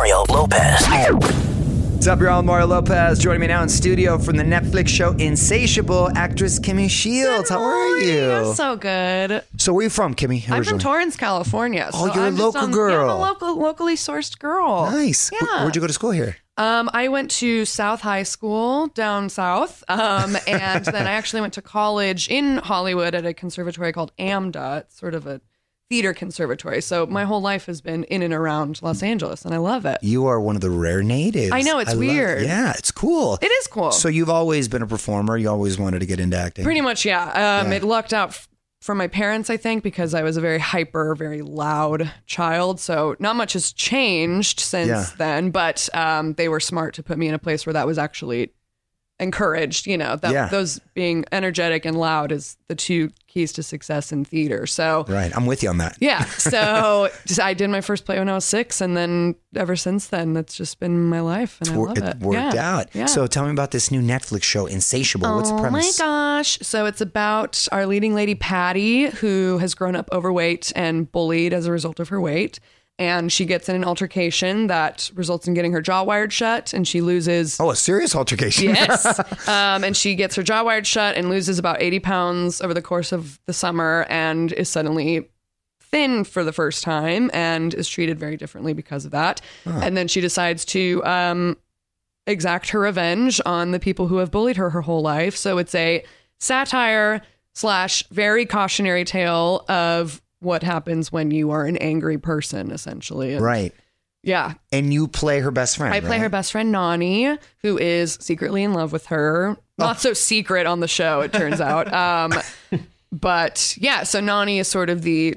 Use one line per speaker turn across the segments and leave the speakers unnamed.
Mario Lopez.
What's up, y'all? Mario Lopez joining me now in studio from the Netflix show Insatiable, actress Kimmy Shields. How are you?
I'm so good.
So where are you from, Kimmy?
I'm
Originally?
from Torrance, California.
Oh,
so
you're
I'm
a local girl.
Yeah, I'm a locally sourced girl.
Nice.
Yeah.
Where'd you go to school here?
I went to South High School down south, and then I actually went to college in Hollywood at a conservatory called AMDA. It's sort of a theater conservatory. So my whole life has been in and around Los Angeles, and I love it.
You are one of the rare natives.
I know, it's weird.
Yeah, it's cool.
It is cool.
So you've always been a performer. You always wanted to get into acting.
Pretty much, yeah. It lucked out for my parents, I think, because I was a very hyper, very loud child. So not much has changed since then, but they were smart to put me in a place where that was actually encouraged. You know, those being energetic and loud is the two keys to success in theater. So
right, I'm with you on that.
Yeah. So I did my first play when I was 6, and then ever since then, that's just been my life, and I love it.
It worked out.
Yeah.
So tell me about this new Netflix show, Insatiable. What's the premise?
Oh my gosh. So it's about our leading lady, Patty, who has grown up overweight and bullied as a result of her weight. And she gets in an altercation that results in getting her jaw wired shut, and she loses.
Oh, a serious altercation.
Yes. And she gets her jaw wired shut and loses about 80 pounds over the course of the summer, and is suddenly thin for the first time and is treated very differently because of that. And then she decides to exact her revenge on the people who have bullied her whole life. So it's a satire / very cautionary tale of what happens when you are an angry person, essentially. And
right.
Yeah.
And you play her best friend.
I play her best friend, Nani, who is secretly in love with her. Not so secret on the show, it turns out. But yeah, so Nani is sort of the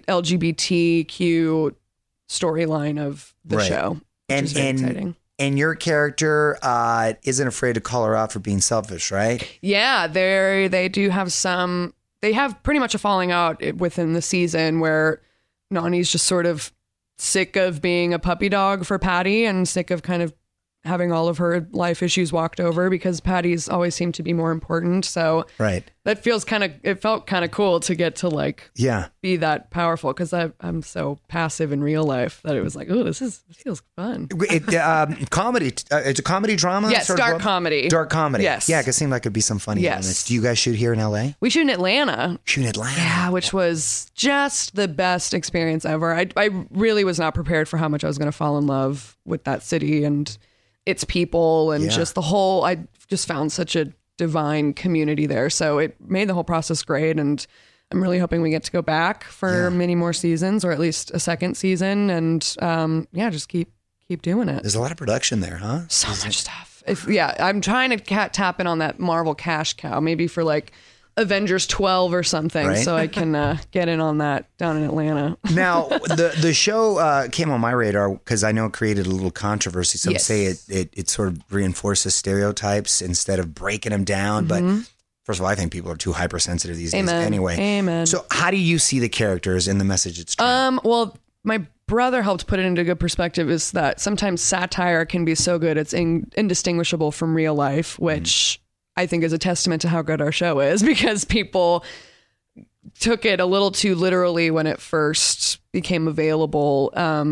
LGBTQ storyline of the show, which is very exciting.
And your character isn't afraid to call her out for being selfish, right?
Yeah, they do have some. They have pretty much a falling out within the season where Nani's just sort of sick of being a puppy dog for Patty and sick of kind of having all of her life issues walked over because Patty's always seemed to be more important. So that it felt kind of cool to get to be that powerful, because I'm so passive in real life that it was like, oh, this feels fun.
Comedy. It's a comedy drama?
Yes, dark comedy.
Dark comedy.
Yes.
Yeah, it seemed like it'd be some funny elements. Do you guys shoot here in LA?
We shoot in Atlanta.
Yeah,
which was just the best experience ever. I really was not prepared for how much I was going to fall in love with that city and its people and just the whole, I just found such a divine community there. So it made the whole process great. And I'm really hoping we get to go back for many more seasons, or at least a second season. And just keep doing it.
There's a lot of production there, huh?
So much stuff. I'm trying to tap in on that Marvel cash cow, maybe for like Avengers 12 or something, so I can get in on that down in Atlanta.
Now, the show came on my radar because I know it created a little controversy. Some say it sort of reinforces stereotypes instead of breaking them down. But first of all, I think people are too hypersensitive these days anyway.
Amen.
So how do you see the characters and the message it's trying?
Well, my brother helped put it into good perspective, is that sometimes satire can be so good it's indistinguishable from real life, which I think is a testament to how good our show is, because people took it a little too literally when it first became available.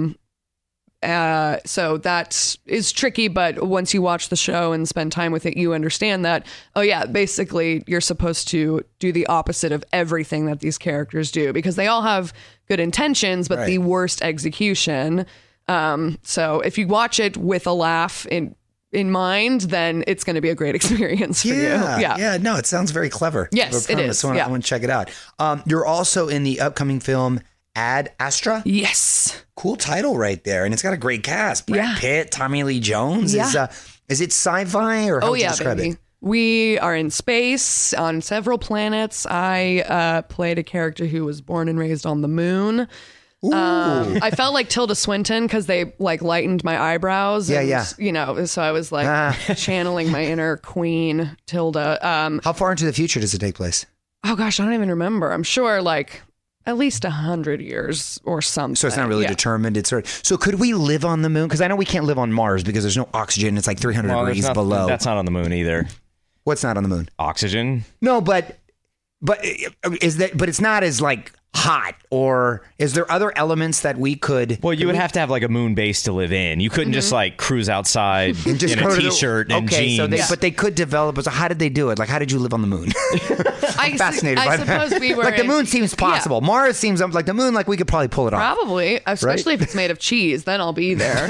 So that is tricky, but once you watch the show and spend time with it, you understand that, basically you're supposed to do the opposite of everything that these characters do, because they all have good intentions, but the worst execution. So if you watch it with a laugh in mind, then it's going to be a great experience for you.
Yeah. No, it sounds very clever.
Yes, it is.
So I want to check it out. You're also in the upcoming film Ad Astra?
Yes.
Cool title right there. And it's got a great cast. Brad Pitt, Tommy Lee Jones.
Yeah.
Is it sci-fi, or how would you describe it?
We are in space on several planets. I played a character who was born and raised on the moon. I felt like Tilda Swinton because they lightened my eyebrows. And, so I was channeling my inner queen, Tilda.
How far into the future does it take place?
Oh gosh, I don't even remember. I'm sure at least 100 years or something.
So it's not really determined. It's so could we live on the moon? Because I know we can't live on Mars because there's no oxygen. It's like 300 degrees below.
That's not on the moon either.
What's not on the moon?
Oxygen.
No, but it's not as hot, or is there other elements that we could?
Well, you would have to have like a moon base to live in. You couldn't just like cruise outside
and just
in a t-shirt and jeans.
But they could develop. So how did they do it? Like, how did you live on the moon? I'm fascinated by that.
I suppose we were
like the moon seems possible. Yeah. Mars seems like the moon. Like we could probably pull it off.
Probably, especially if it's made of cheese. Then I'll be there.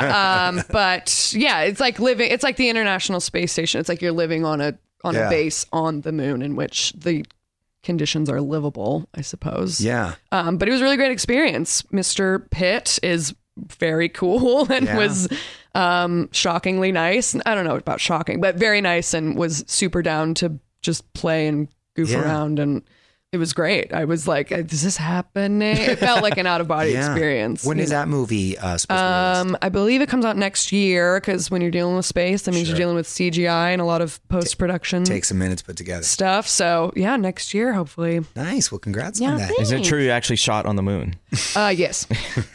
But yeah, it's like living. It's like the International Space Station. It's like you're living on a base on the moon in which the conditions are livable, I suppose.
Yeah.
But it was a really great experience. Mr. Pitt is very cool and was shockingly nice. I don't know about shocking, but very nice, and was super down to just play and goof around, and it was great. I was like, is this happening? It felt like an out-of-body experience.
When is that movie supposed to be released?
I believe it comes out next year, because when you're dealing with space, that means you're dealing with CGI and a lot of post-production.
Takes a minute to put together.
Stuff. So, yeah, next year, hopefully.
Nice. Well, congrats on that.
Thanks.
Is it true you actually shot on the moon?
Yes.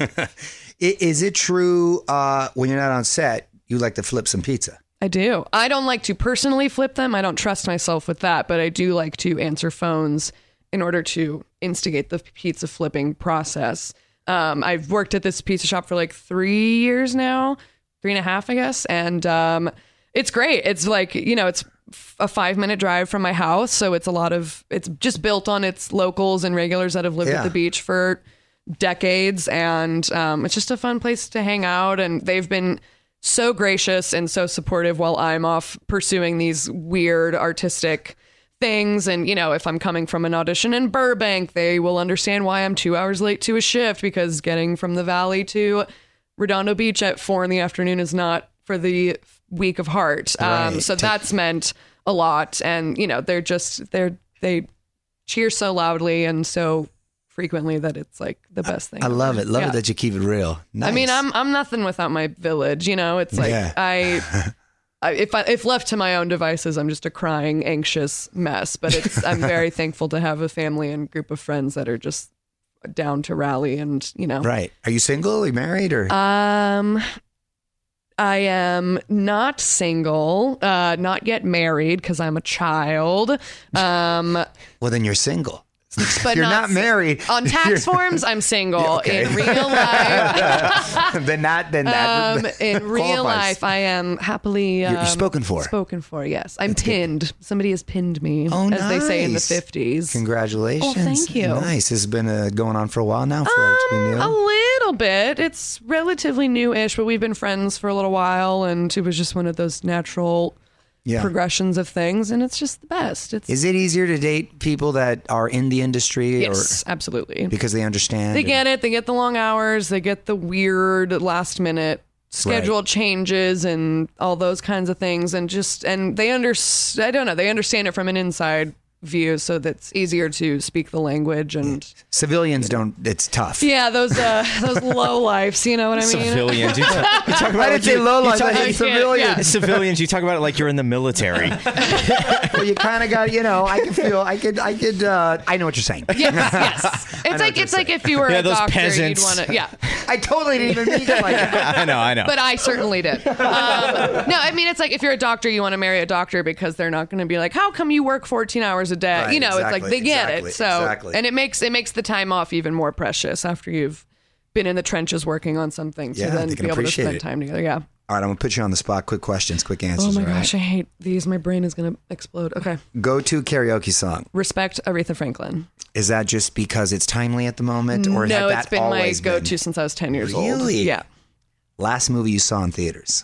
Is it true when you're not on set, you like to flip some pizza?
I do. I don't like to personally flip them. I don't trust myself with that, but I do like to answer phones in order to instigate the pizza flipping process. I've worked at this pizza shop for like 3 years now, 3.5, I guess. And it's great. It's like, it's a 5-minute drive from my house. So it's just built on its locals and regulars that have lived at the beach for decades. And it's just a fun place to hang out. And they've been so gracious and so supportive while I'm off pursuing these weird artistic things. And, if I'm coming from an audition in Burbank, they will understand why I'm 2 hours late to a shift, because getting from the Valley to Redondo Beach at 4 p.m. is not for the weak of heart.
Right.
So that's meant a lot. And, they cheer so loudly and so frequently that it's like the best thing.
I love it. Love it that you keep it real. Nice.
I mean, I'm nothing without my village, it's like if left to my own devices, I'm just a crying, anxious mess. But I'm very thankful to have a family and group of friends that are just down to rally and,
Right. Are you single? Are you married or?
I am not single, not yet married because I'm a child.
Well, then you're single.
But
you're not married.
On tax forms, I'm single. Okay. In real life,
then that.
In real life, I am happily.
You're spoken for.
Spoken for, yes. I'm pinned. Good. Somebody has pinned me,
as
they say in the 50s.
Congratulations.
Oh, thank you.
Nice. This has been going on for a while now.
A little bit. It's relatively new-ish, but we've been friends for a little while, and it was just one of those natural progressions of things, and it's just the best. Is it
easier to date people that are in the industry?
Yes, absolutely.
Because they understand?
They get it. They get the long hours. They get the weird last-minute schedule changes and all those kinds of things, and they understand. I don't know. They understand it from an inside view, so that's easier to speak the language. And
civilians don't. It's tough.
Yeah, those low lifes. You know what I mean?
Civilians. You talk about.
I didn't say low life. I said civilians.
Yeah. Civilians. You talk about it like you're in the military.
Well, you kind of got. I can feel. I could. I know what you're saying.
Yes. It's like if you were a
those
doctor,
peasants.
you'd want to. Yeah.
I totally didn't even mean it like that.
I know.
But I certainly did. No, I mean, it's like if you're a doctor, you want to marry a doctor because they're not going to be like, how come you work 14 hours a day?
Right,
it's like they get it. So, and it makes the time off even more precious after you've been in the trenches working on something to then be able to spend time together. Yeah.
All right, I'm going to put you on the spot. Quick questions, quick answers.
Oh my gosh, I hate these. My brain is going to explode. Okay.
Go-to karaoke song.
Respect, Aretha Franklin.
Is that just because it's timely at the moment? Or
no,
has
it's been my go-to since I was 10 years old.
Really?
Yeah.
Last movie you saw in theaters?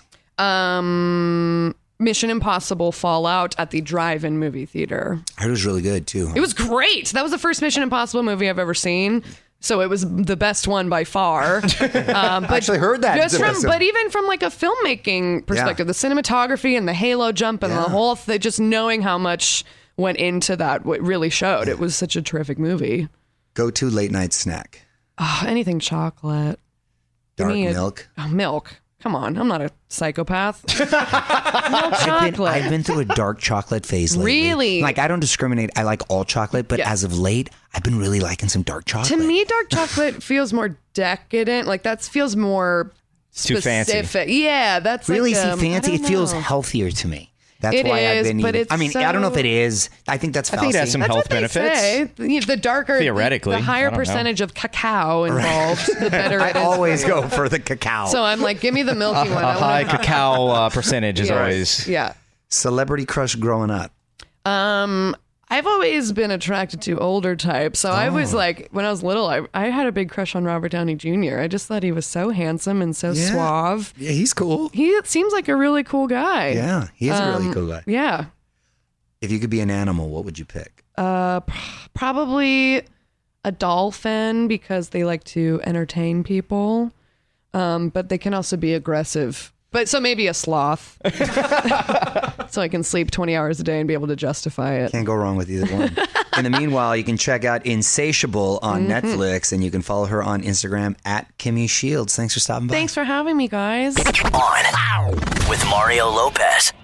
Mission Impossible Fallout at the drive-in movie theater.
I heard it was really good too.
It was great. That was the first Mission Impossible movie I've ever seen. So it was the best one by far. But
I actually heard that.
But even from like a filmmaking perspective, the cinematography and the halo jump and the whole thing, just knowing how much went into that, what really showed. It was such a terrific movie.
Go-to late night snack.
Anything chocolate.
Dark milk.
Milk. Come on, I'm not a psychopath. No chocolate.
I've been through a dark chocolate phase lately.
Really?
Like, I don't discriminate. I like all chocolate, but as of late, I've been really liking some dark chocolate.
To me, dark chocolate feels more decadent. Like, that feels more
specific.
Too fancy. Yeah, that's
really
like,
fancy. It feels healthier to me. That's
It
why I've
is,
been
but
eating.
it's
I don't know if
so-
it is. I think that's fallacy.
think it has some
That's
health
what they
benefits.
say. The darker,
Theoretically,
the higher
I don't know.
percentage of cacao involved, the better
I
it is.
always go for the cacao.
So I'm like, give me the milky one.
A
I
high
wanna-
cacao percentage is
Yes.
always.
Yeah.
Celebrity crush growing up.
I've always been attracted to older types. So I was like, when I was little, I had a big crush on Robert Downey Jr. I just thought he was so handsome and so
Yeah.
suave.
Yeah, he's cool.
He seems like a really cool guy.
Yeah, he is a really cool guy.
Yeah.
If you could be an animal, what would you pick?
Probably a dolphin because they like to entertain people. But they can also be aggressive. But so maybe a sloth. So I can sleep 20 hours a day and be able to justify it.
Can't go wrong with either one. In the meanwhile, you can check out Insatiable on Netflix, and you can follow her on Instagram at Kimmy Shields. Thanks for stopping by.
Thanks for having me, guys.
On with Mario Lopez.